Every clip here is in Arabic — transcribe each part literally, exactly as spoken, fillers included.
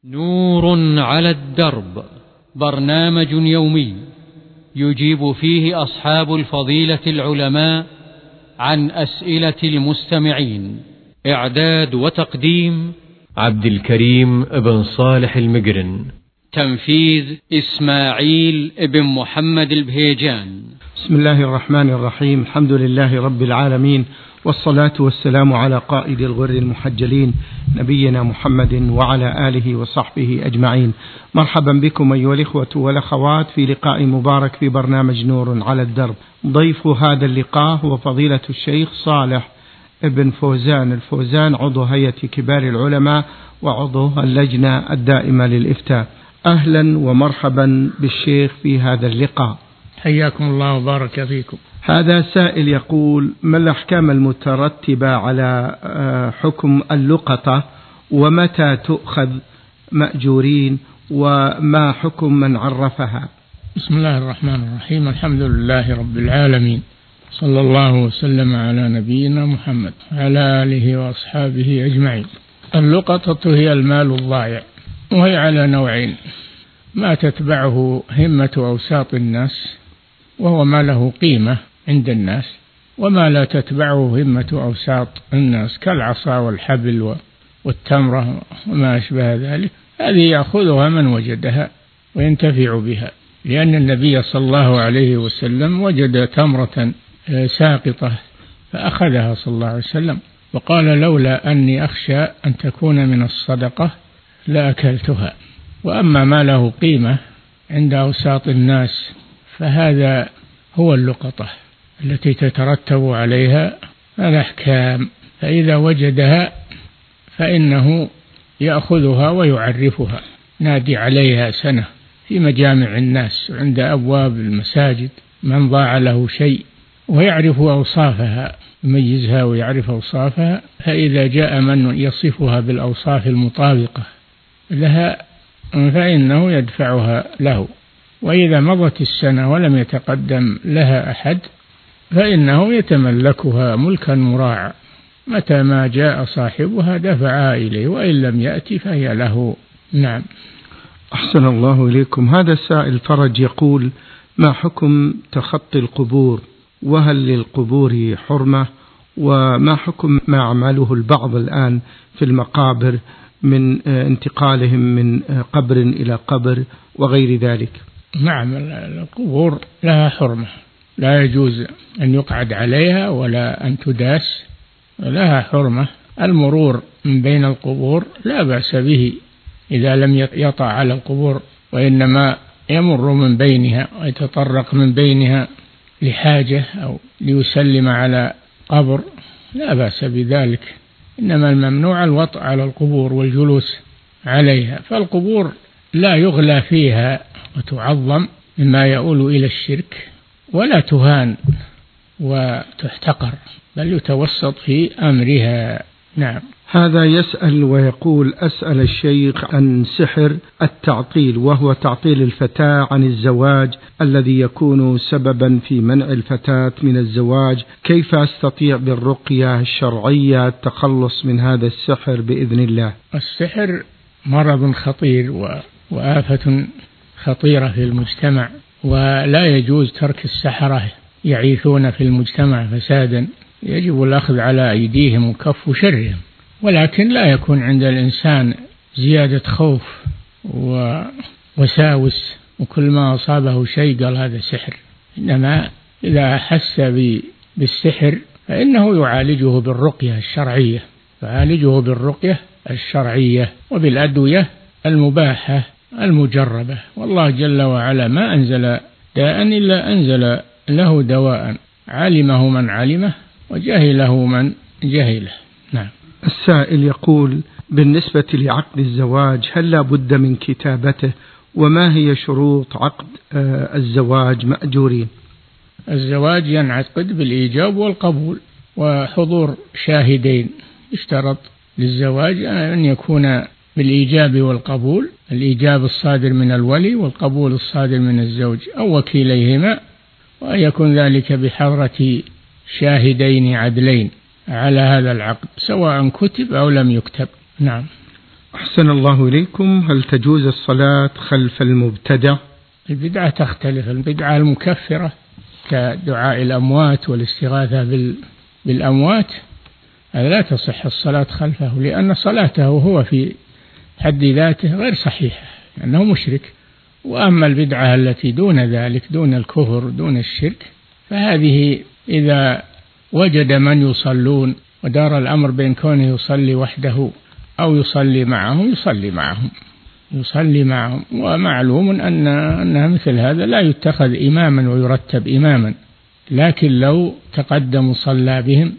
نور على الدرب، برنامج يومي يجيب فيه أصحاب الفضيلة العلماء عن أسئلة المستمعين. إعداد وتقديم عبد الكريم بن صالح المقرن. تنفيذ إسماعيل بن محمد البهيجان. بسم الله الرحمن الرحيم. الحمد لله رب العالمين، والصلاة والسلام على قائد الغر المحجلين نبينا محمد وعلى آله وصحبه أجمعين. مرحبا بكم أيها الإخوة والأخوات في لقاء مبارك في برنامج نور على الدرب. ضيف هذا اللقاء هو فضيلة الشيخ صالح ابن فوزان الفوزان، عضو هيئة كبار العلماء وعضو اللجنة الدائمة للإفتاء. أهلا ومرحبا بالشيخ في هذا اللقاء. حياكم الله وبارك فيكم. هذا سائل يقول: ما الأحكام المترتبة على حكم اللقطة، ومتى تؤخذ مأجورين، وما حكم من عرفها؟ بسم الله الرحمن الرحيم. الحمد لله رب العالمين، صلى الله وسلم على نبينا محمد وعلى آله وأصحابه أجمعين. اللقطة هي المال الضائع، وهي على نوعين: ما تتبعه همة أوساط الناس وهو ما له قيمة عند الناس، وما لا تتبعه همة أوساط الناس كالعصا والحبل والتمرة وما أشبه ذلك. هذه يأخذها من وجدها وينتفع بها، لأن النبي صلى الله عليه وسلم وجد تمرة ساقطة فأخذها صلى الله عليه وسلم وقال: لولا أني أخشى أن تكون من الصدقة لأكلتها. وأما ما له قيمة عند أوساط الناس فهذا هو اللقطة التي تترتب عليها الأحكام، فإذا وجدها فإنه يأخذها ويعرفها، نادي عليها سنة في مجامع الناس وعند أبواب المساجد من ضاع له شيء، ويعرف أوصافها، يميزها ويعرف أوصافها، فإذا جاء من يصفها بالأوصاف المطابقة لها فإنه يدفعها له. وإذا مضت السنة ولم يتقدم لها أحد فإنه يتملكها ملكا مراعا، متى ما جاء صاحبها دفعها إليه، وإن لم يأتي فهي له. نعم. أحسن الله إليكم. هذا السائل فرج يقول: ما حكم تخطي القبور، وهل للقبور حرمة، وما حكم ما عمله البعض الآن في المقابر من انتقالهم من قبر إلى قبر وغير ذلك؟ نعم، القبور لها حرمة، لا يجوز أن يقعد عليها ولا أن تداس، لها حرمة. المرور من بين القبور لا بأس به إذا لم يطع على القبور، وإنما يمر من بينها ويتطرق من بينها لحاجة أو ليسلم على قبر، لا بأس بذلك. إنما الممنوع الوطء على القبور والجلوس عليها، فالقبور لا يغلى فيها وتعظم مما يؤول إلى الشرك، ولا تهان وتحتقر، بل يتوسط في أمرها. نعم. هذا يسأل ويقول: أسأل الشيخ عن سحر التعطيل، وهو تعطيل الفتاة عن الزواج الذي يكون سببا في منع الفتاة من الزواج. كيف أستطيع بالرقية الشرعية التخلص من هذا السحر بإذن الله؟ السحر مرض خطير وآفة خطيرة في المجتمع، ولا يجوز ترك السحرة يعيثون في المجتمع فسادا، يجب الأخذ على أيديهم وكف شرهم، ولكن لا يكون عند الإنسان زيادة خوف ووساوس وكل ما أصابه شيء قال هذا سحر. إنما إذا أحس بالسحر فإنه يعالجه بالرقية الشرعية، يعالجه بالرقية الشرعية وبالأدوية المباحة المجربة. والله جل وعلا ما أنزل داء إلا أنزل له دواء، علمه من علمه وجهله من جهله. نعم. السائل يقول: بالنسبة لعقد الزواج هل لا بد من كتابته، وما هي شروط عقد الزواج مأجورين؟ الزواج ينعقد بالإيجاب والقبول وحضور شاهدين. اشترط للزواج أن يكون بالإيجاب والقبول، الإيجاب الصادر من الولي والقبول الصادر من الزوج أو وكيليهما، وأن يكون ذلك بحضرة شاهدين عدلين على هذا العقد سواء كتب أو لم يكتب. نعم. أحسن الله إليكم. هل تجوز الصلاة خلف المبتدع؟ البدعة تختلف. البدعة المكفرة كدعاء الأموات والاستغاثة بالأموات لا تصح الصلاة خلفه، لأن صلاته هو في حد ذاته غير صحيحة لأنه مشرك. وأما البدعة التي دون ذلك، دون الكفر دون الشرك، فهذه إذا وجد من يصلون ودار الأمر بين كونه يصلي وحده أو يصلي معهم يصلي معهم يصلي معهم ومعلوم أن أنها مثل هذا لا يتخذ إماما ويرتب إماما، لكن لو تقدم صلى بهم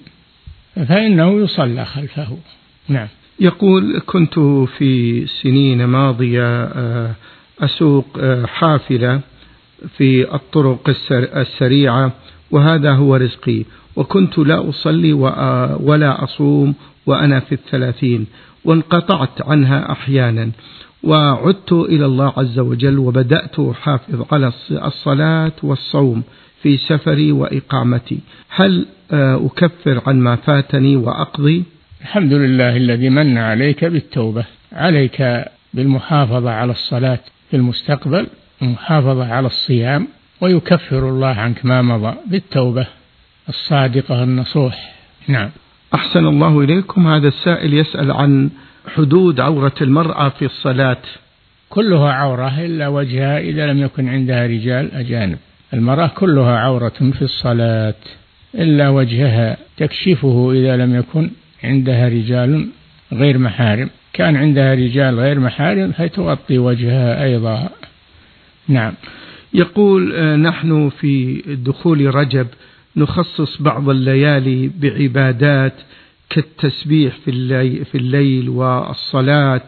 فإنه يصلى خلفه. نعم. يقول: كنت في سنين ماضية أسوق حافلة في الطرق السريعة وهذا هو رزقي، وكنت لا أصلي ولا أصوم وأنا في الثلاثين، وانقطعت عنها أحيانا وعدت إلى الله عز وجل وبدأت أحافظ على الصلاة والصوم في سفري وإقامتي، هل أكفر عن ما فاتني وأقضي؟ الحمد لله الذي من عليك بالتوبة. عليك بالمحافظة على الصلاة في المستقبل، المحافظة على الصيام، ويكفر الله عنك ما مضى بالتوبة الصادقة النصوح. نعم. أحسن الله إليكم. هذا السائل يسأل عن حدود عورة المرأة في الصلاة. كلها عورة إلا وجهها إذا لم يكن عندها رجال أجانب. المرأة كلها عورة في الصلاة إلا وجهها، تكشفه إذا لم يكن عندها رجال غير محارم. كان عندها رجال غير محارم فتغطي وجهها أيضا. نعم. يقول: نحن في دخول رجب نخصص بعض الليالي بعبادات كالتسبيح في الليل, في الليل والصلاة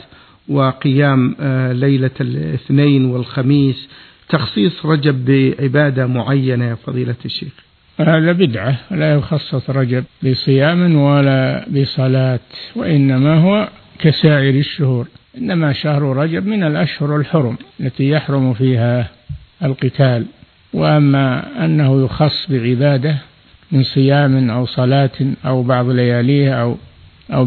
وقيام ليلة الاثنين والخميس، تخصيص رجب بعبادة معينة يا فضيلة الشيخ. هذا بدعة، لا يخصص رجب بصيام ولا بصلاة، وإنما هو كسائر الشهور. إنما شهر رجب من الأشهر الحرم التي يحرم فيها القتال. وأما أنه يخص بعبادة من صيام أو صلاة أو بعض لياليه أو أو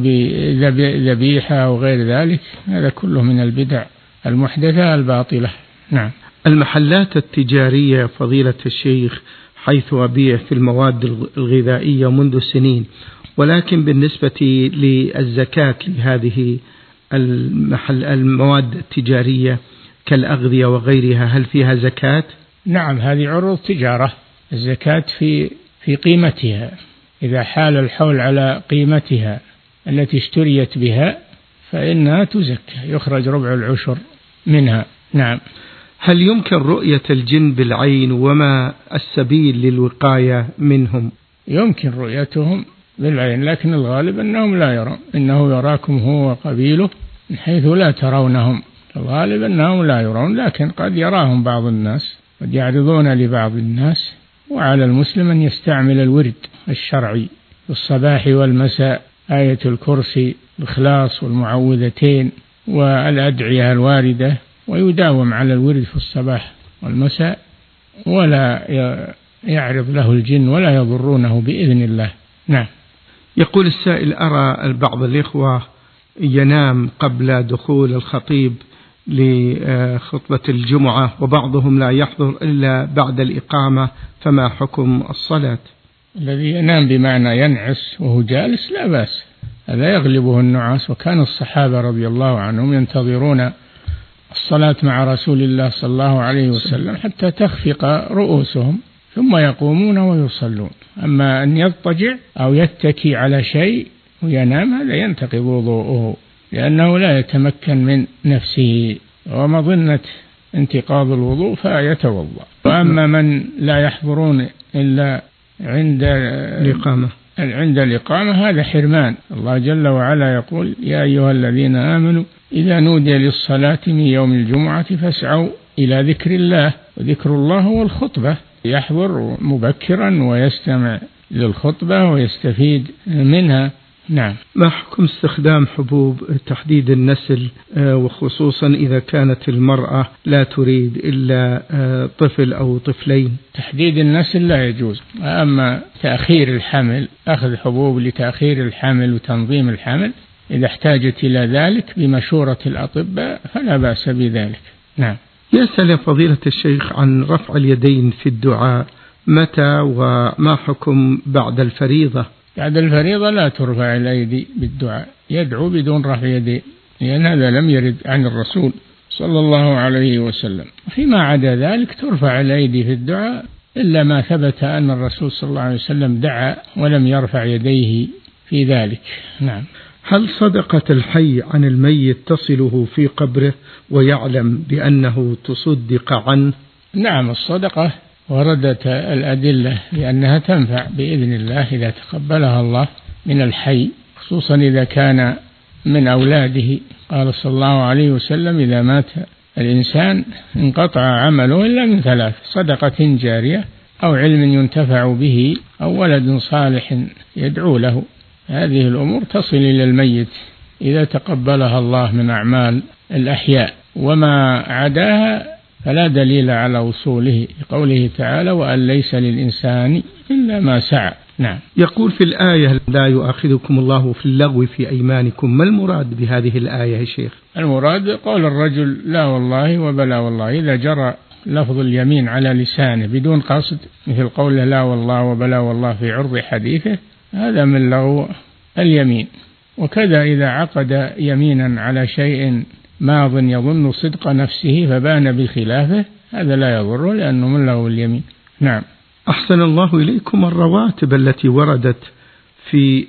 بذبيحة أو غير ذلك، هذا كله من البدع المحدثة الباطلة. نعم. المحلات التجارية فضيلة الشيخ حيث أبيع في المواد الغذائية منذ سنين، ولكن بالنسبة للزكاة لهذه المحل المواد التجارية كالأغذية وغيرها، هل فيها زكاة؟ نعم، هذه عروض تجارة، الزكاة في في قيمتها. إذا حال الحول على قيمتها التي اشتريت بها فإنها تزكى، يخرج ربع العشر منها. نعم. هل يمكن رؤية الجن بالعين وما السبيل للوقاية منهم؟ يمكن رؤيتهم بالعين، لكن الغالب أنهم لا يرون. إنه يراكم هو وقبيله من حيث لا ترونهم. الغالب أنهم لا يرون، لكن قد يراهم بعض الناس، قد يعرضون لبعض الناس. وعلى المسلم أن يستعمل الورد الشرعي في الصباح والمساء، آية الكرسي، الإخلاص والمعوذتين والأدعية الواردة، ويداوم على الورد في الصباح والمساء، ولا يعرض له الجن ولا يضرونه بإذن الله. نعم. يقول السائل: أرى بعض الإخوة ينام قبل دخول الخطيب لخطبة الجمعة، وبعضهم لا يحضر إلا بعد الإقامة، فما حكم الصلاة؟ الذي ينام بمعنى ينعس وهو جالس لا بأس، هذا يغلبه النعاس. وكان الصحابة رضي الله عنهم ينتظرون الصلاة مع رسول الله صلى الله عليه وسلم حتى تخفق رؤوسهم ثم يقومون ويصلون. أما أن يضطجع أو يتكي على شيء وينام هذا ينتقض وضوءه، لأنه لا يتمكن من نفسه، ومظنة انتقاض الوضوء فيتوضأ. وأما من لا يحضرون إلا عند الإقامة عند الإقامة هذا حرمان. الله جل وعلا يقول: يا أيها الذين آمنوا إذا نودي للصلاة من يوم الجمعة فاسعوا إلى ذكر الله، وذكر الله هو الخطبة. يحضر مبكرا ويستمع للخطبة ويستفيد منها. نعم. ما حكم استخدام حبوب تحديد النسل، وخصوصا إذا كانت المرأة لا تريد إلا طفل أو طفلين؟ تحديد النسل لا يجوز. أما تأخير الحمل، أخذ حبوب لتأخير الحمل وتنظيم الحمل، إذا احتاجت إلى ذلك بمشورة الأطباء فلا بأس بذلك. نعم. يسأل فضيلة الشيخ عن رفع اليدين في الدعاء، متى وما حكم بعد الفريضة؟ بعد الفريضة لا ترفع الأيدي بالدعاء، يدعو بدون رفع يدين، لأن هذا لم يرد عن الرسول صلى الله عليه وسلم. فيما عدا ذلك ترفع الأيدي في الدعاء، إلا ما ثبت أن الرسول صلى الله عليه وسلم دعا ولم يرفع يديه في ذلك. نعم. هل صدقة الحي عن الميت تصله في قبره ويعلم بأنه تصدق عنه؟ نعم، الصدقة وردت الأدلة لأنها تنفع بإذن الله إذا تقبلها الله من الحي، خصوصا إذا كان من أولاده. قال صلى الله عليه وسلم: إذا مات الإنسان انقطع عمله إلا من ثلاث: صدقة جارية، أو علم ينتفع به، أو ولد صالح يدعو له. هذه الأمور تصل إلى الميت إذا تقبلها الله من أعمال الأحياء، وما عداها فلا دليل على وصوله، لقوله تعالى: وأن ليس للإنسان إلا ما سعى. نعم. يقول في الآية: لا يؤاخذكم الله في اللغو في أيمانكم، ما المراد بهذه الآية يا شيخ؟ المراد قول الرجل لا والله وبلا والله، إذا جرى لفظ اليمين على لسانه بدون قصد، مثل قوله لا والله وبلا والله في عرض حديثه، هذا من لغو اليمين. وكذا إذا عقد يمينا على شيء ماض يظن صدق نفسه فبان بخلافه، هذا لا يضره لأنه من لغو اليمين. نعم. أحسن الله إليكم. الرواتب التي وردت في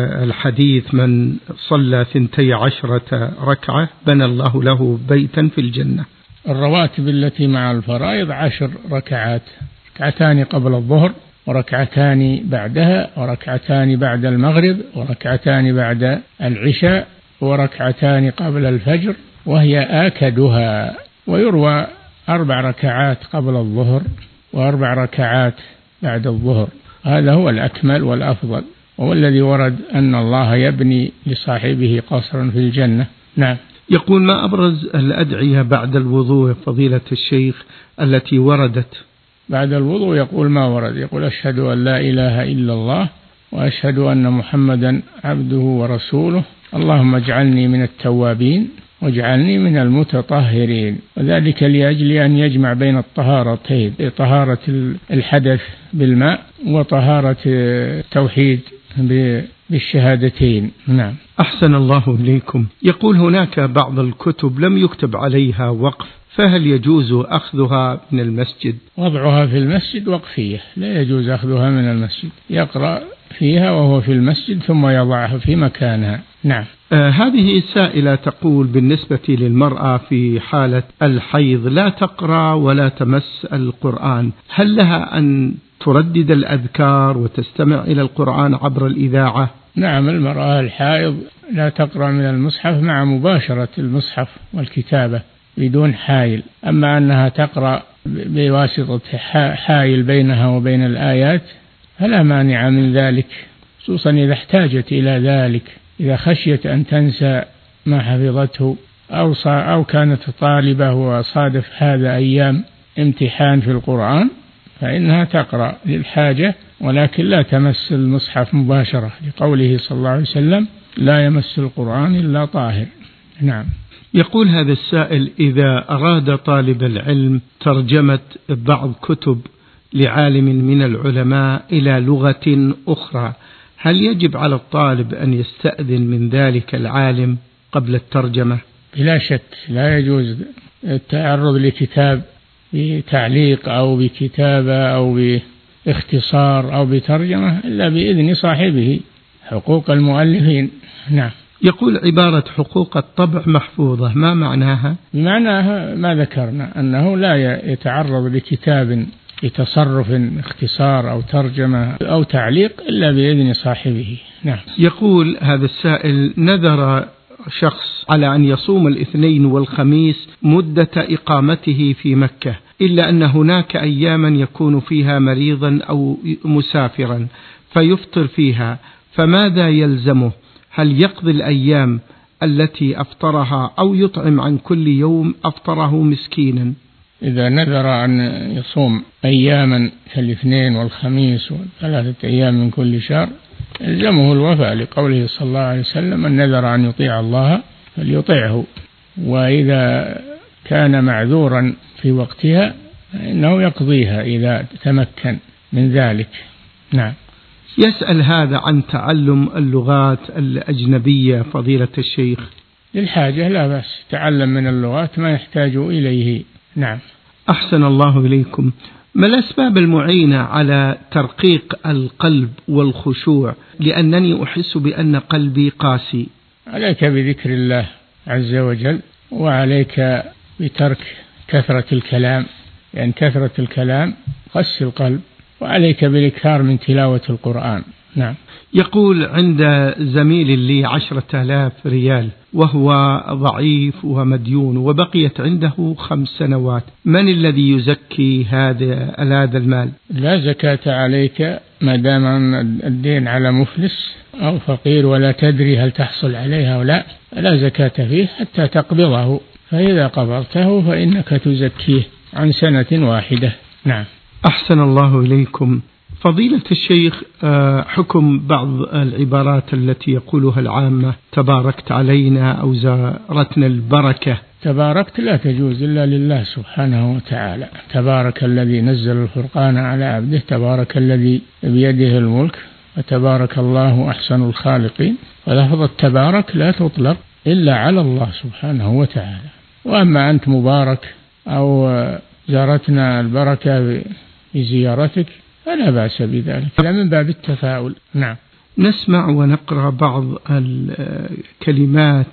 الحديث: من صلى ثنتي عشرة ركعة بنى الله له بيتا في الجنة. الرواتب التي مع الفرائض عشر ركعات: ركعتان قبل الظهر، وركعتان بعدها، وركعتان بعد المغرب، وركعتان بعد العشاء، وركعتان قبل الفجر، وهي آكدها. ويروى أربع ركعات قبل الظهر، وأربع ركعات بعد الظهر، هذا هو الأكمل والأفضل، وهو الذي ورد أن الله يبني لصاحبه قصرا في الجنة. نعم. يقول: ما أبرز الأدعية بعد الوضوء فضيلة الشيخ التي وردت؟ بعد الوضوء يقول ما ورد، يقول: أشهد أن لا إله إلا الله، وأشهد أن محمدا عبده ورسوله، اللهم اجعلني من التوابين واجعلني من المتطهرين. وذلك لأجل أن يجمع بين الطهارتين: طهارة الحدث بالماء وطهارة التوحيد بالشهادتين. نعم. أحسن الله إليكم. يقول: هناك بعض الكتب لم يكتب عليها وقف، فهل يجوز أخذها من المسجد؟ وضعها في المسجد وقفية، لا يجوز أخذها من المسجد، يقرأ فيها وهو في المسجد ثم يضعها في مكانها. نعم. آه هذه السائلة تقول: بالنسبة للمرأة في حالة الحيض لا تقرأ ولا تمس القرآن، هل لها أن تردد الأذكار وتستمع إلى القرآن عبر الإذاعة؟ نعم، المرأة الحائض لا تقرأ من المصحف مع مباشرة المصحف والكتابة بدون حائل. أما أنها تقرأ بواسطة حائل بينها وبين الآيات فلا مانع من ذلك، خصوصا إذا احتاجت إلى ذلك، إذا خشيت أن تنسى ما حفظته، أو أو كانت طالبة وصادف هذا أيام امتحان في القرآن، فإنها تقرأ للحاجة، ولكن لا تمس المصحف مباشرة، لقوله صلى الله عليه وسلم: لا يمس القرآن إلا طاهر. نعم. يقول هذا السائل: إذا أراد طالب العلم ترجمة بعض كتب لعالم من العلماء إلى لغة أخرى، هل يجب على الطالب أن يستأذن من ذلك العالم قبل الترجمة؟ بلا شك لا يجوز التعرض لكتاب بتعليق أو بكتابة أو باختصار أو بترجمة إلا بإذن صاحبه، حقوق المؤلفين. نعم. يقول: عبارة حقوق الطبع محفوظة، ما معناها؟ بمعناها ما ذكرنا، أنه لا يتعرض لكتاب لتصرف اختصار أو ترجمة أو تعليق إلا بإذن صاحبه. نعم. يقول هذا السائل: نذر شخص على أن يصوم الاثنين والخميس مدة إقامته في مكة، إلا أن هناك أياما يكون فيها مريضا أو مسافرا فيفطر فيها، فماذا يلزمه؟ هل يقضي الأيام التي أفطرها أو يطعم عن كل يوم أفطره مسكينا؟ إذا نذر أن يصوم أياما كالاثنين والخميس وثلاثة أيام من كل شهر يلزمه الوفاء لقوله صلى الله عليه وسلم: من نذر أن يطيع الله فليطيعه. وإذا كان معذورا في وقتها إنه يقضيها إذا تمكن من ذلك. نعم. يسأل هذا عن تعلم اللغات الأجنبية فضيلة الشيخ. للحاجة لا بأس، تعلم من اللغات ما يحتاج إليه. نعم. أحسن الله إليكم. ما الأسباب المعينة على ترقيق القلب والخشوع؟ لأنني أحس بأن قلبي قاسي. عليك بذكر الله عز وجل، وعليك بترك كثرة الكلام، لأن يعني كثرة الكلام قسي القلب، وعليك بالإكثار من تلاوة القرآن. نعم. يقول: عند زميل لي عشرة آلاف ريال وهو ضعيف ومديون وبقيت عنده خمس سنوات، من الذي يزكي هذا هذا المال؟ لا زكاة عليك ما دام الدين على مفلس أو فقير ولا تدري هل تحصل عليها أو لا، لا زكاة فيه حتى تقبضه، فإذا قبضته فإنك تزكيه عن سنة واحدة. نعم. أحسن الله إليكم. فضيلة الشيخ، حكم بعض العبارات التي يقولها العامة: تباركت علينا أو زارتنا البركة. تباركت لا تجوز إلا لله سبحانه وتعالى. تبارك الذي نزل الفرقان على عبده، تبارك الذي بيده الملك، وتبارك الله أحسن الخالقين. ولفظ التبارك لا تطلق إلا على الله سبحانه وتعالى. وأما أنت مبارك أو زارتنا البركة بزيارتك فلا بأس بذلك، لا من باب التفاؤل. نعم. نسمع ونقرأ بعض الكلمات: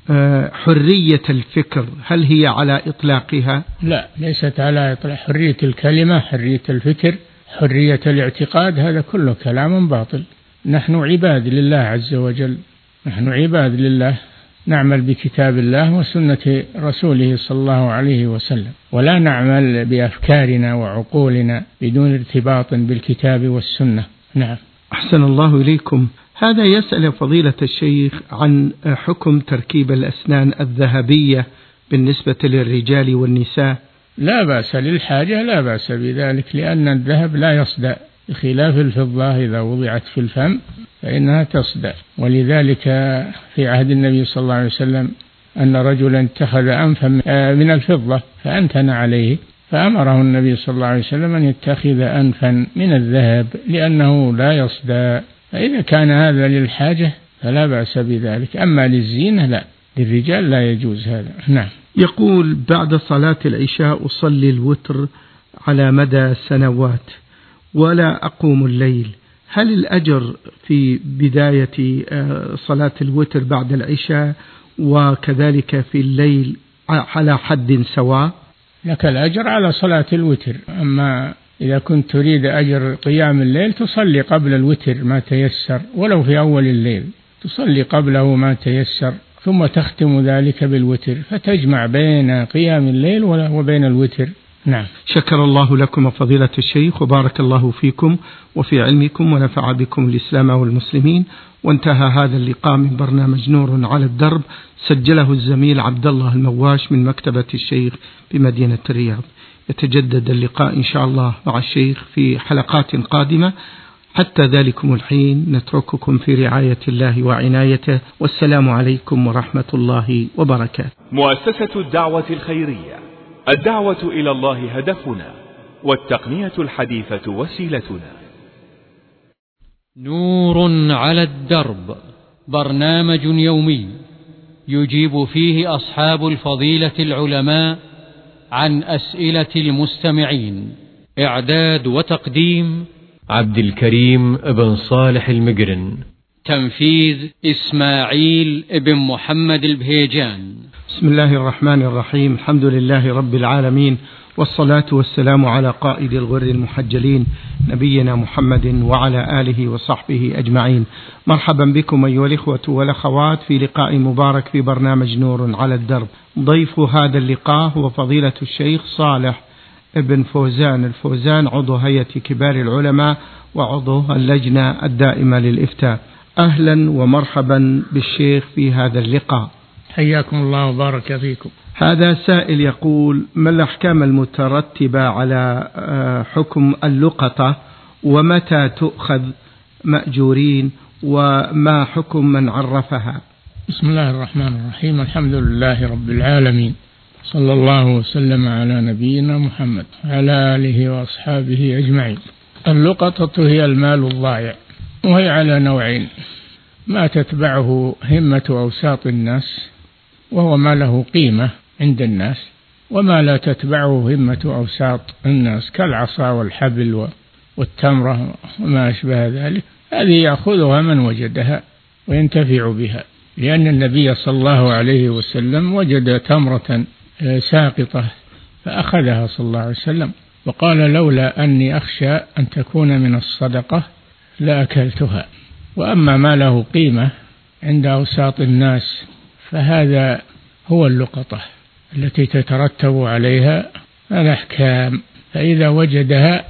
حرية الفكر، هل هي على إطلاقها؟ لا، ليست على إطلاق. حرية الكلمة، حرية الفكر، حرية الاعتقاد، هذا كله كلام باطل. نحن عباد لله عز وجل، نحن عباد لله، نعمل بكتاب الله وسنة رسوله صلى الله عليه وسلم، ولا نعمل بأفكارنا وعقولنا بدون ارتباط بالكتاب والسنة. نعم. أحسن الله إليكم. هذا يسأل فضيلة الشيخ عن حكم تركيب الأسنان الذهبية بالنسبة للرجال والنساء. لا بأس للحاجة، لا بأس بذلك، لأن الذهب لا يصدأ، بخلاف الفضة إذا وضعت في الفم فإنها تصدأ. ولذلك في عهد النبي صلى الله عليه وسلم أن رجلا اتخذ أنفا من الفضة فأنتن عليه، فأمره النبي صلى الله عليه وسلم أن يتخذ أنفا من الذهب لأنه لا يصدأ. فإذا كان هذا للحاجة فلا بأس بذلك، أما للزينة لا، للرجال لا يجوز هذا. نعم. يقول: بعد صلاة العشاء أصلي الوتر على مدى سنوات ولا أقوم الليل، هل الأجر في بداية صلاة الوتر بعد العشاء وكذلك في الليل على حد سواء؟ لك الأجر على صلاة الوتر، أما إذا كنت تريد أجر قيام الليل تصلي قبل الوتر ما تيسر، ولو في أول الليل تصلي قبله ما تيسر، ثم تختم ذلك بالوتر، فتجمع بين قيام الليل وبين الوتر. نعم. شكر الله لكم فضيلة الشيخ، وبارك الله فيكم وفي علمكم، ونفع بكم الإسلام والمسلمين. وانتهى هذا اللقاء من برنامج نور على الدرب، سجله الزميل عبد الله المواش من مكتبة الشيخ بمدينة الرياض. يتجدد اللقاء إن شاء الله مع الشيخ في حلقات قادمة. حتى ذلكم الحين نترككم في رعاية الله وعنايته، والسلام عليكم ورحمة الله وبركاته. مؤسسة الدعوة الخيرية، الدعوة إلى الله هدفنا، والتقنية الحديثة وسيلتنا. نور على الدرب، برنامج يومي يجيب فيه أصحاب الفضيلة العلماء عن أسئلة المستمعين. إعداد وتقديم عبد الكريم بن صالح المقرن. تنفيذ إسماعيل بن محمد البهيجان. بسم الله الرحمن الرحيم. الحمد لله رب العالمين، والصلاة والسلام على قائد الغر المحجلين نبينا محمد وعلى آله وصحبه أجمعين. مرحبا بكم أيها الإخوة والأخوات في لقاء مبارك في برنامج نور على الدرب. ضيف هذا اللقاء هو فضيلة الشيخ صالح ابن فوزان الفوزان، عضو هيئة كبار العلماء وعضو اللجنة الدائمة للإفتاء. أهلا ومرحبا بالشيخ في هذا اللقاء. حياكم الله وبارك فيكم. هذا سائل يقول: ما الأحكام المترتبة على حكم اللقطة، ومتى تؤخذ مأجورين، وما حكم من عرفها؟ بسم الله الرحمن الرحيم. الحمد لله رب العالمين، صلى الله وسلم على نبينا محمد وعلى آله وأصحابه أجمعين. اللقطة هي المال الضائع، وهي على نوعين: ما تتبعه همة أوساط الناس وهو ما له قيمة عند الناس، وما لا تتبعه همة أوساط الناس كالعصا والحبل والتمرة وما أشبه ذلك. هذه يأخذها من وجدها وينتفع بها، لأن النبي صلى الله عليه وسلم وجد تمرة ساقطة فأخذها صلى الله عليه وسلم وقال: لولا أني أخشى أن تكون من الصدقة لأكلتها. وأما ما له قيمة عند أوساط الناس فهذا هو اللقطة التي تترتب عليها الأحكام، فإذا وجدها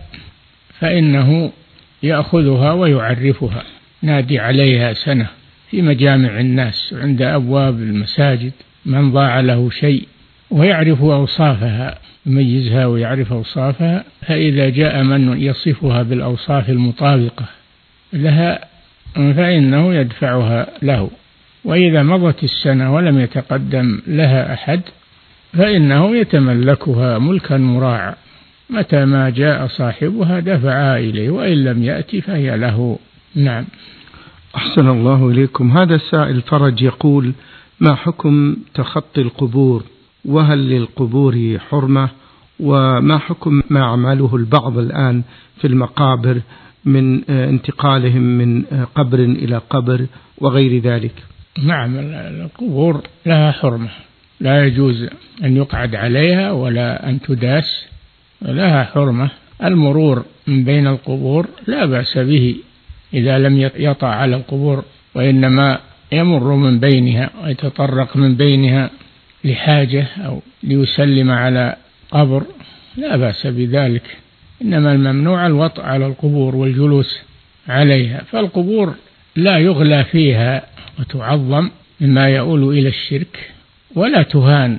فإنه يأخذها ويعرفها، نادي عليها سنة في مجامع الناس وعند أبواب المساجد من ضاع له شيء، ويعرف أوصافها، يميزها ويعرف أوصافها، فإذا جاء من يصفها بالأوصاف المطابقة لها فإنه يدفعها له. وإذا مضت السنة ولم يتقدم لها أحد فإنه يتملكها ملكا مراعا، متى ما جاء صاحبها دفعها إليه، وإن لم يأتي فهي له. نعم. أحسن الله إليكم. هذا السائل فرج يقول: ما حكم تخطي القبور؟ وهل للقبور حرمة؟ وما حكم ما عمله البعض الآن في المقابر من انتقالهم من قبر إلى قبر وغير ذلك؟ نعم، القبور لها حرمة، لا يجوز أن يقعد عليها ولا أن تداس، لها حرمة. المرور من بين القبور لا بأس به إذا لم يطع على القبور، وإنما يمر من بينها ويتطرق من بينها لحاجة أو ليسلم على قبر لا بأس بذلك، إنما الممنوع الوطء على القبور والجلوس عليها. فالقبور لا يغلى فيها وتعظم مما يؤول إلى الشرك، ولا تهان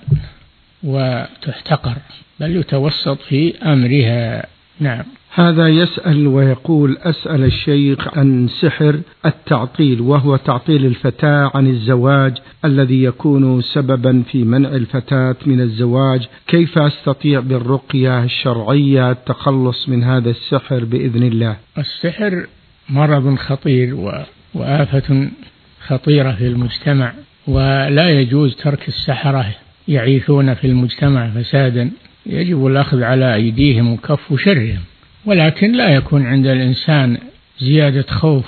وتحتقر، بل يتوسط في أمرها. نعم. هذا يسأل ويقول: أسأل الشيخ عن سحر التعطيل، وهو تعطيل الفتاة عن الزواج الذي يكون سببا في منع الفتاة من الزواج. كيف أستطيع بالرقية الشرعية التخلص من هذا السحر بإذن الله؟ السحر مرض خطير وآفة خطيرة في المجتمع، ولا يجوز ترك السحرة يعيثون في المجتمع فسادا، يجب الأخذ على أيديهم وكف شرهم، ولكن لا يكون عند الإنسان زيادة خوف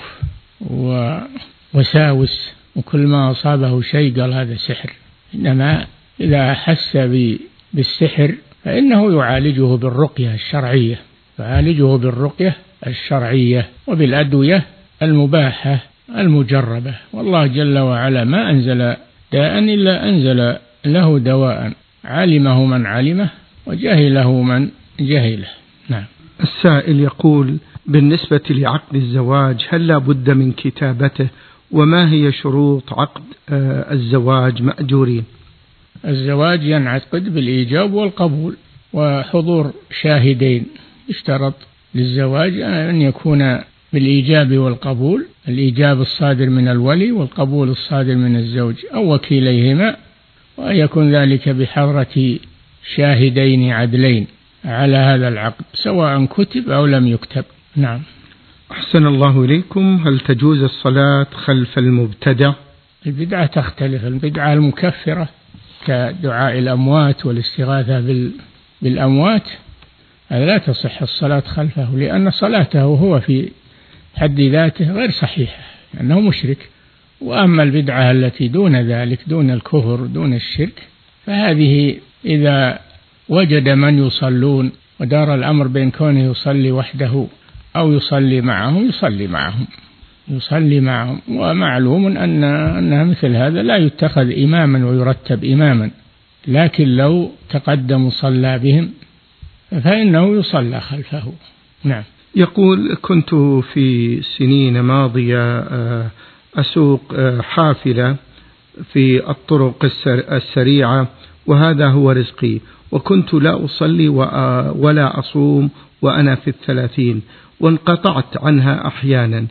ووساوس وكل ما أصابه شيء قال هذا سحر، إنما إذا أحس بالسحر فإنه يعالجه بالرقية الشرعية، يعالجه بالرقية الشرعية وبالأدوية المباحة المجربة. والله جل وعلا ما أنزل داء إلا أنزل له دواء، علمه من علمه وجهله من جهله. نعم. السائل يقول: بالنسبة لعقد الزواج هل لا بد من كتابته؟ وما هي شروط عقد الزواج مأجورين؟ الزواج ينعقد بالإيجاب والقبول وحضور شاهدين. اشترط للزواج أن يكون بالإيجاب والقبول، الإيجاب الصادر من الولي والقبول الصادر من الزوج أو وكيليهما، وأن يكون ذلك بحضرة شاهدين عدلين على هذا العقد سواء كتب أو لم يكتب. نعم. أحسن الله إليكم. هل تجوز الصلاة خلف المبتدع؟ البدعة تختلف، البدعة المكفرة كدعاء الأموات والاستغاثة بالأموات لا تصح الصلاة خلفه، لأن صلاته هو في حد ذاته غير صحيحة لأنه مشرك. وأما البدعة التي دون ذلك، دون الكفر دون الشرك، فهذه إذا وجد من يصلون ودار الأمر بين كونه يصلي وحده أو يصلي معهم يصلي معهم يصلي معهم ومعلوم أن أنها مثل هذا لا يتخذ إماما ويرتب إماما، لكن لو تقدم صلى بهم فإنه يصلى خلفه. نعم. يقول: كنت في سنين ماضية أسوق حافلة في الطرق السريعة، وهذا هو رزقي، وكنت لا أصلي ولا أصوم وأنا في الثلاثين، وانقطعت عنها أحيانا،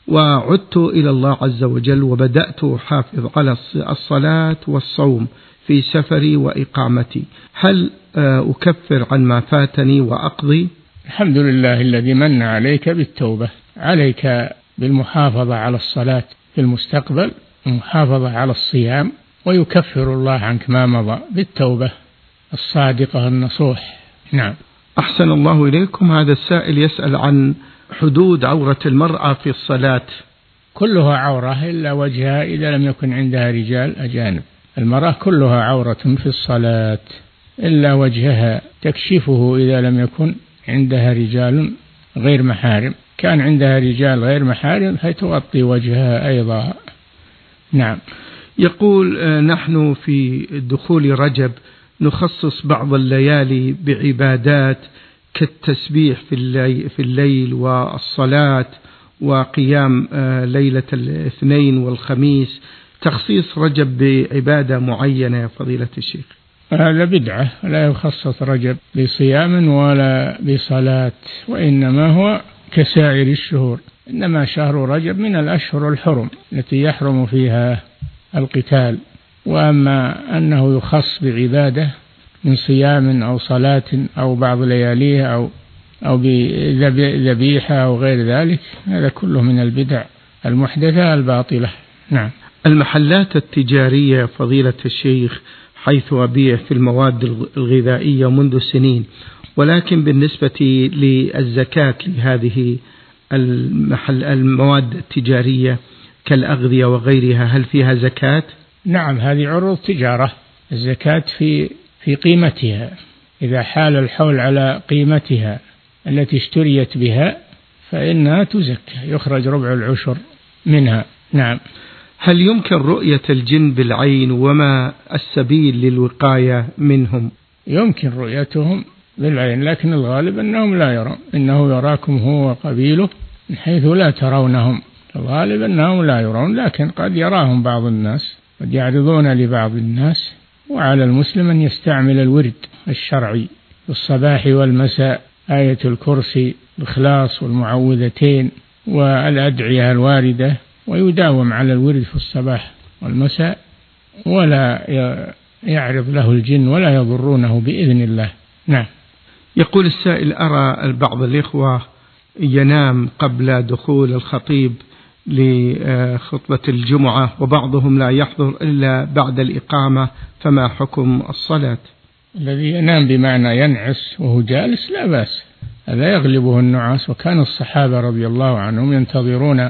وعدت إلى الله عز وجل وبدأت أحافظ على الصلاة والصوم في سفري وإقامتي، هل أكفر عن ما فاتني وأقضي؟ الحمد لله الذي من عليك بالتوبة. عليك بالمحافظة على الصلاة في المستقبل، المحافظة على الصيام، ويكفر الله عنك ما مضى بالتوبة الصادقة النصوح. نعم. أحسن الله إليكم. هذا السائل يسأل عن حدود عورة المرأة في الصلاة. كلها عورة إلا وجهها إذا لم يكن عندها رجال أجانب. المرأة كلها عورة في الصلاة إلا وجهها، تكشفه إذا لم يكن عندها رجال غير محارم. كان عندها رجال غير محارم فتغطي وجهها أيضا. نعم. يقول نحن في دخول رجب نخصص بعض الليالي بعبادات كالتسبيح في الليل, في الليل والصلاة وقيام ليلة الاثنين والخميس. تخصيص رجب بعبادة معينة يا فضيلة الشيخ؟ هذا بدعة، لا يخصص رجب بصيام ولا بصلاة، وإنما هو كسائر الشهور. إنما شهر رجب من الأشهر الحرم التي يحرم فيها القتال. وأما أنه يخص بعبادة من صيام أو صلاة أو بعض لياليها أو أو بذبيحة أو غير ذلك، هذا كله من البدع المحدثة الباطلة. نعم. المحلات التجارية فضيلة الشيخ حيث أبيع في المواد الغذائية منذ سنين، ولكن بالنسبة للزكاة لهذه المحل المواد التجارية كالأغذية وغيرها هل فيها زكاة؟ نعم، هذه عروض تجارة، الزكاة في في قيمتها. إذا حال الحول على قيمتها التي اشتريت بها فإنها تزكى، يخرج ربع العشر منها. نعم. هل يمكن رؤية الجن بالعين وما السبيل للوقاية منهم؟ يمكن رؤيتهم بالعين، لكن الغالب أنهم لا يرون. إنه يراكم هو وقبيله من حيث لا ترونهم. الغالب أنهم لا يرون، لكن قد يراهم بعض الناس، قد يعرضون لبعض الناس. وعلى المسلم أن يستعمل الورد الشرعي في الصباح والمساء، آية الكرسي، الإخلاص والمعوذتين والأدعية الواردة، ويداوم على الورد في الصباح والمساء، ولا يعرض له الجن ولا يضرونه بإذن الله. نعم. يقول السائل: أرى البعض الإخوة ينام قبل دخول الخطيب لخطبة الجمعة، وبعضهم لا يحضر إلا بعد الإقامة، فما حكم الصلاة؟ الذي ينام بمعنى ينعس وهو جالس لا بأس، هذا يغلبه النعاس. وكان الصحابة رضي الله عنهم ينتظرون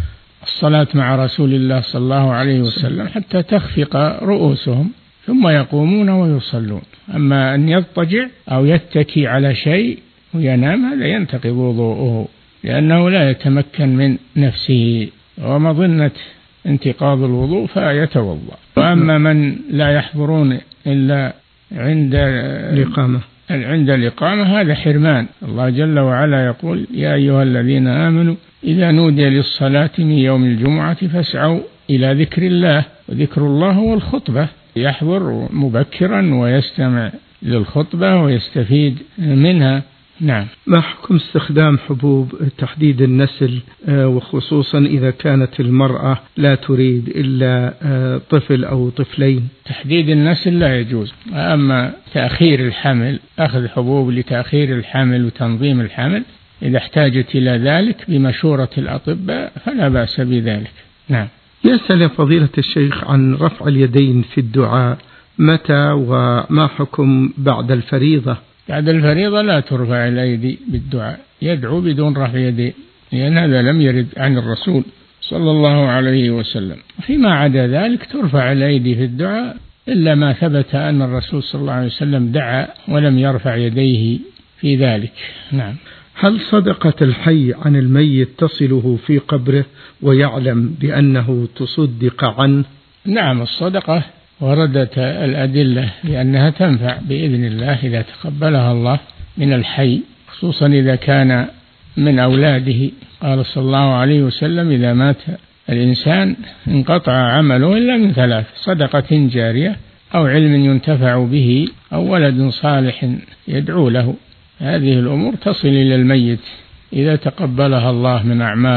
الصلاة مع رسول الله صلى الله عليه وسلم حتى تخفق رؤوسهم ثم يقومون ويصلون. أما أن يضطجع أو يتكي على شيء وينام هذا ينتقض وضوءه، لأنه لا يتمكن من نفسه، ومظنة انتقاض الوضوء فيتوضأ. وأما من لا يحضرون إلا عند الإقامة عند الإقامة هذا حرمان. الله جل وعلا يقول: يا أيها الذين آمنوا إذا نودي للصلاة من يوم الجمعة فاسعوا إلى ذكر الله. وذكر الله هو الخطبة، يحضر مبكرا ويستمع للخطبة ويستفيد منها. نعم. ما حكم استخدام حبوب تحديد النسل، وخصوصا إذا كانت المرأة لا تريد إلا طفل أو طفلين؟ تحديد النسل لا يجوز. أما تأخير الحمل، أخذ حبوب لتأخير الحمل وتنظيم الحمل إذا احتاجت إلى ذلك بمشورة الأطباء فلا بأس بذلك. نعم. يسأل فضيلة الشيخ عن رفع اليدين في الدعاء، متى وما حكم بعد الفريضة؟ بعد الفريضة لا ترفع الأيدي بالدعاء، يدعو بدون رفع يدين، لأن هذا لم يرد عن الرسول صلى الله عليه وسلم. فيما عدا ذلك ترفع الأيدي في الدعاء، إلا ما ثبت أن الرسول صلى الله عليه وسلم دعا ولم يرفع يديه في ذلك. نعم. هل صدقة الحي عن الميت تصله في قبره ويعلم بأنه تصدق عنه؟ نعم، الصدقة وردت الأدلة لأنها تنفع بإذن الله إذا تقبلها الله من الحي، خصوصا إذا كان من أولاده. قال صلى الله عليه وسلم: إذا مات الإنسان انقطع عمله إلا من ثلاث: صدقة جارية أو علم ينتفع به أو ولد صالح يدعو له. هذه الأمور تصل إلى الميت إذا تقبلها الله من أعمال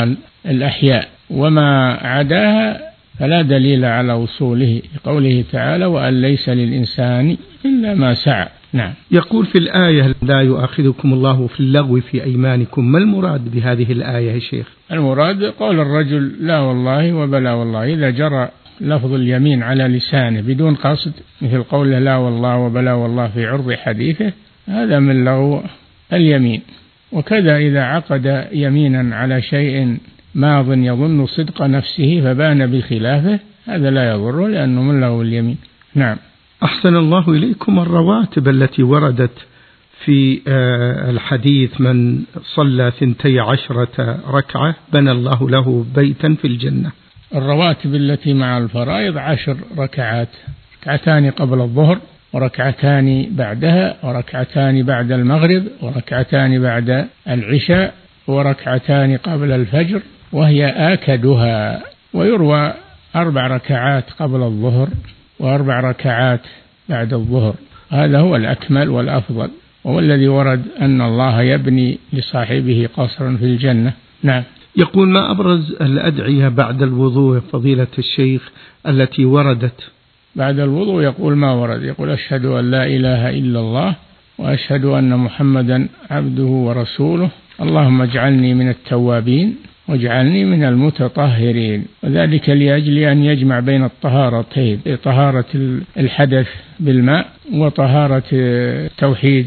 الأحياء، وما عداها فلا دليل على وصوله، لقوله تعالى وأن ليس للإنسان إلا ما سعى. نعم. يقول في الآية لا يؤاخذكم الله في اللغو في أيمانكم، ما المراد بهذه الآية يا شيخ؟ المراد قول الرجل لا والله وبلا والله، إذا جرى لفظ اليمين على لسانه بدون قصد، مثل قوله لا والله وبلا والله في عرض حديثه، هذا من لغو اليمين. وكذا إذا عقد يمينا على شيء ماض يظن صدق نفسه فبان بخلافه، هذا لا يضر لأنه من لغو اليمين. نعم. أحسن الله إليكم. الرواتب التي وردت في الحديث من صلى ثنتي عشرة ركعة بنى الله له بيتا في الجنة، الرواتب التي مع الفرائض عشر ركعات، ركعتان قبل الظهر وركعتان بعدها وركعتان بعد المغرب وركعتان بعد العشاء وركعتان قبل الفجر وهي آكدها. ويروى أربع ركعات قبل الظهر وأربع ركعات بعد الظهر، هذا هو الأكمل والأفضل، وهو الذي ورد أن الله يبني لصاحبه قصرا في الجنة. نعم. يقول ما أبرز الأدعية بعد الوضوء فضيلة الشيخ التي وردت؟ بعد الوضوء يقول ما ورد، يقول أشهد أن لا إله إلا الله وأشهد أن محمدا عبده ورسوله، اللهم اجعلني من التوابين واجعلني من المتطهرين، وذلك لأجل أن يجمع بين الطهارتين، طهارة الحدث بالماء وطهارة التوحيد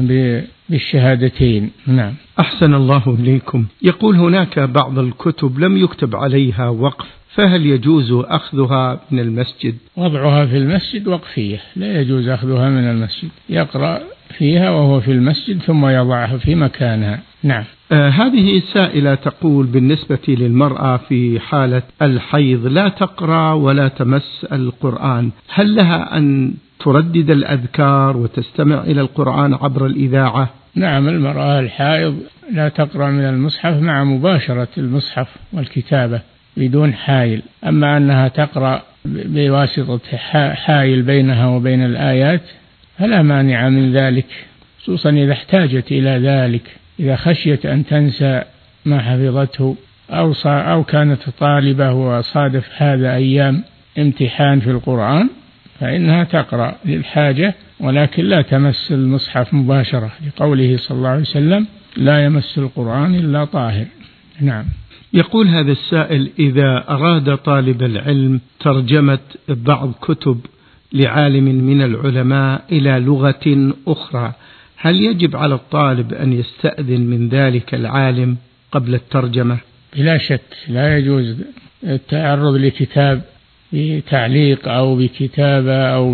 بالشهادتين. نعم. أحسن الله إليكم. يقول هناك بعض الكتب لم يكتب عليها وقف، فهل يجوز أخذها من المسجد؟ وضعها في المسجد وقفية، لا يجوز أخذها من المسجد، يقرأ فيها وهو في المسجد ثم يضعها في مكانها. نعم. آه هذه السائلة تقول بالنسبة للمرأة في حالة الحيض لا تقرأ ولا تمس القرآن، هل لها أن تردد الأذكار وتستمع إلى القرآن عبر الإذاعة؟ نعم، المرأة الحائض لا تقرأ من المصحف مع مباشرة المصحف والكتابة بدون حائل، أما أنها تقرأ بواسطة حائل بينها وبين الآيات فلا مانع من ذلك، خصوصا إذا احتاجت إلى ذلك، إذا خشيت أن تنسى ما حفظته أو أو كانت طالبة وصادف هذا أيام امتحان في القرآن فإنها تقرأ للحاجة، ولكن لا تمس المصحف مباشرة، لقوله صلى الله عليه وسلم لا يمس القرآن إلا طاهر. نعم. يقول هذا السائل إذا أراد طالب العلم ترجمة بعض كتب لعالم من العلماء إلى لغة أخرى، هل يجب على الطالب أن يستأذن من ذلك العالم قبل الترجمة؟ بلا شك لا يجوز التعرض لكتاب بتعليق أو بكتابة أو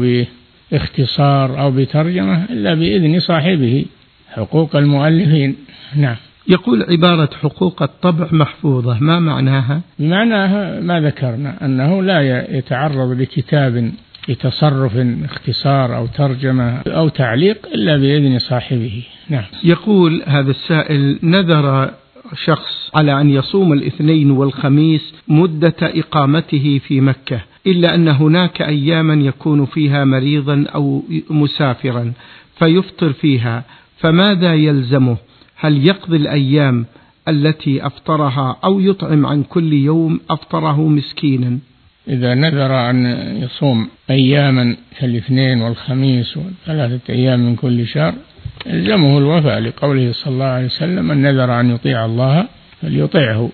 باختصار أو بترجمة إلا بإذن صاحبه، حقوق المؤلفين. نعم. يقول عبارة حقوق الطبع محفوظة ما معناها؟ معناها ما ذكرنا، أنه لا يتعرض لكتاب لتصرف اختصار أو ترجمة أو تعليق إلا بإذن صاحبه. نعم. يقول هذا السائل نذر شخص على أن يصوم الاثنين والخميس مدة إقامته في مكة، إلا أن هناك أياما يكون فيها مريضا أو مسافرا فيفطر فيها، فماذا يلزمه؟ هل يقضي الأيام التي أفطرها أو يطعم عن كل يوم أفطره مسكينا؟ إذا نذر أن يصوم أياما كالاثنين والخميس وثلاثة أيام من كل شهر يلزمه الوفاء، لقوله صلى الله عليه وسلم من نذر أن يطيع الله فليطيعه،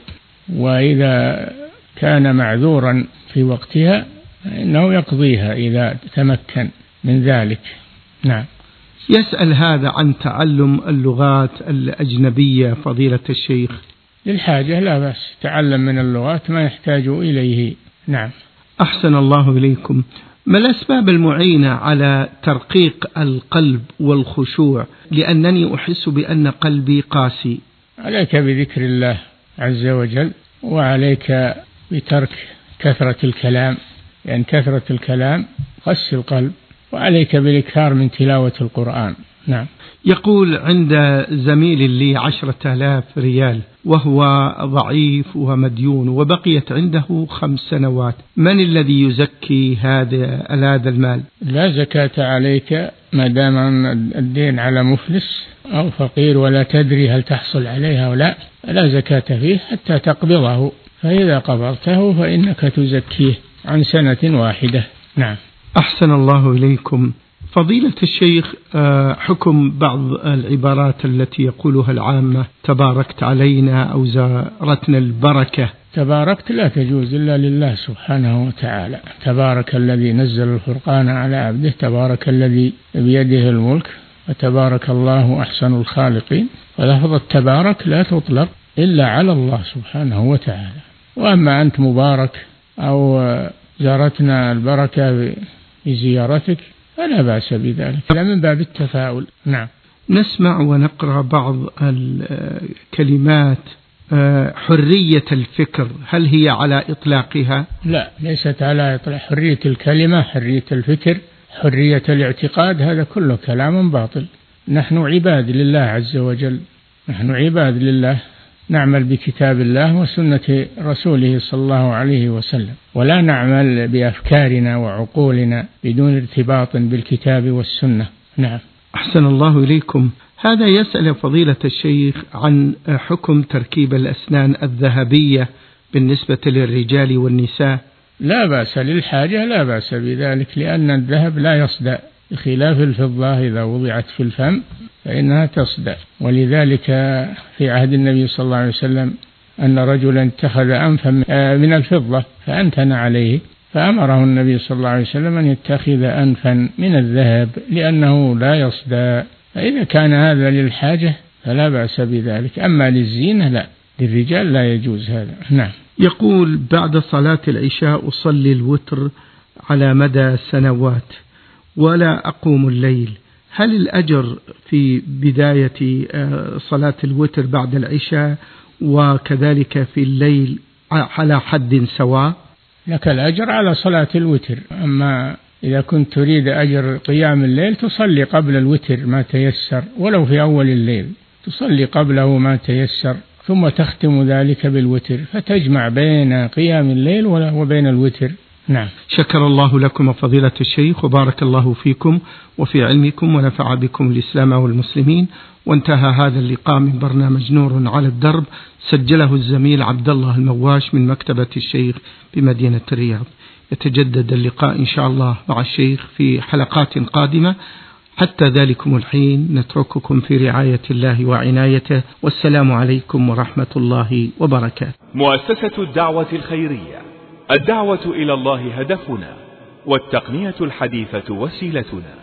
وإذا كان معذورا في وقتها إنه يقضيها إذا تمكن من ذلك. نعم. يسأل هذا عن تعلم اللغات الأجنبية فضيلة الشيخ. للحاجة لا بأس، تعلم من اللغات ما يحتاج إليه. نعم. أحسن الله إليكم. ما الأسباب المعينة على ترقيق القلب والخشوع، لأنني أحس بأن قلبي قاسي؟ عليك بذكر الله عز وجل، وعليك بترك كثرة الكلام، لأن كثرة الكلام قسي القلب، وعليك بالإكثار من تلاوة القرآن. نعم. يقول عند زميل لي عشرة آلاف ريال وهو ضعيف ومديون وبقيت عنده خمس سنوات، من الذي يزكي هذا هذا المال؟ لا زكاة عليك ما دام الدين على مفلس أو فقير ولا تدري هل تحصل عليها أو لا، لا زكاة فيه حتى تقبضه فإذا قبضته فإنك تزكيه عن سنة واحدة. نعم. أحسن الله إليكم. فضيلة الشيخ، حكم بعض العبارات التي يقولها العامة: تباركت علينا أو زارتنا البركة. تباركت لا تجوز إلا لله سبحانه وتعالى. تبارك الذي نزل الفرقان على عبده، تبارك الذي بيده الملك، وتبارك الله أحسن الخالقين. فلفظ التبارك لا تطلق إلا على الله سبحانه وتعالى. وأما أنت مبارك أو زارتنا البركة بزيارتك فلا بأس بذلك، لا من باب التفاؤل. نعم. نسمع ونقرأ بعض الكلمات: حرية الفكر، هل هي على إطلاقها؟ لا، ليست على إطلاق. حرية الكلمة، حرية الفكر، حرية الاعتقاد، هذا كله كلام باطل. نحن عباد لله عز وجل، نحن عباد لله، نعمل بكتاب الله وسنة رسوله صلى الله عليه وسلم، ولا نعمل بأفكارنا وعقولنا بدون ارتباط بالكتاب والسنة. نعم. أحسن الله إليكم. هذا يسأل فضيلة الشيخ عن حكم تركيب الأسنان الذهبية بالنسبة للرجال والنساء. لا بأس للحاجة، لا بأس بذلك، لأن الذهب لا يصدأ بخلاف الفضة، إذا وضعت في الفم فإنها تصدأ. ولذلك في عهد النبي صلى الله عليه وسلم أن رجلا اتخذ أنفا من الفضة فأنتن عليه، فأمره النبي صلى الله عليه وسلم أن يتخذ أنفا من الذهب لأنه لا يصدأ. فإذا كان هذا للحاجة فلا بأس بذلك، أما للزينة لا، للرجال لا يجوز هذا. نعم. يقول: بعد صلاة العشاء أصلي الوتر على مدى سنوات ولا أقوم الليل، هل الأجر في بداية صلاة الوتر بعد العشاء وكذلك في الليل على حد سواء؟ لك الأجر على صلاة الوتر، أما إذا كنت تريد أجر قيام الليل تصلي قبل الوتر ما تيسر، ولو في أول الليل تصلي قبله ما تيسر، ثم تختم ذلك بالوتر، فتجمع بين قيام الليل وبين الوتر. نعم. شكر الله لكم فضيلة الشيخ، وبارك الله فيكم وفي علمكم، ونفع بكم الإسلام والمسلمين. وانتهى هذا اللقاء من برنامج نور على الدرب، سجله الزميل عبد الله المواش من مكتبة الشيخ بمدينة الرياض. يتجدد اللقاء إن شاء الله مع الشيخ في حلقات قادمة. حتى ذلكم الحين نترككم في رعاية الله وعنايته، والسلام عليكم ورحمة الله وبركاته. مؤسسة الدعوة الخيرية، الدعوة إلى الله هدفنا، والتقنية الحديثة وسيلتنا.